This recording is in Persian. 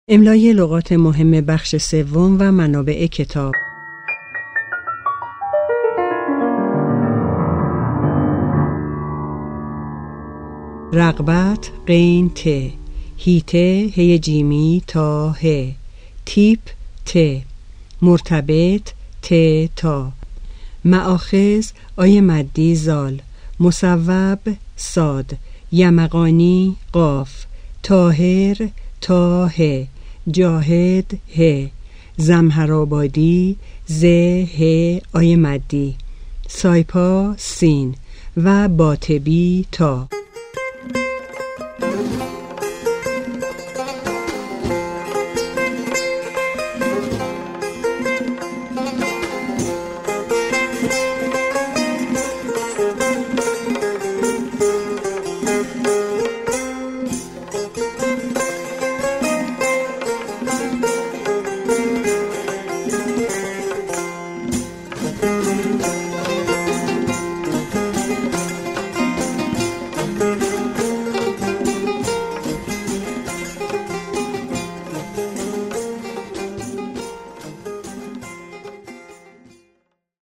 املای لغات مهم بخش سوم و منابع کتاب. رغبت قین ت، هیته هی جیمی تا ه، تیپ ت، مرتبط ت تا، مآخذ آی مدی زال، مصوب صاد، یمقانی قاف، طاهر تا ه، جاهد ه، زمهرآبادی ز ه آی مدی، سایپا سین و باتبی تا.